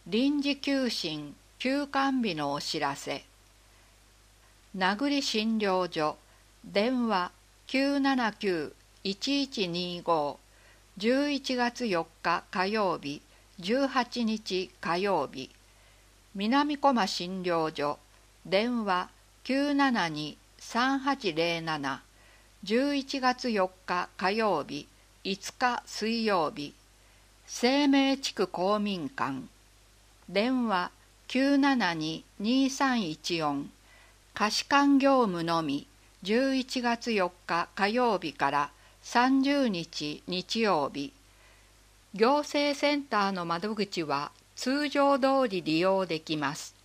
臨時休診休館日のお知らせ。名栗診療所電話 979-1125 11月4日火曜日18日火曜日。南小間診療所電話 972-3807 11月4日火曜日5日水曜日。生命地区公民館電話 972-2314 貸し館業務のみ11月4日火曜日から30日日曜日。行政センターの窓口は通常通り利用できます。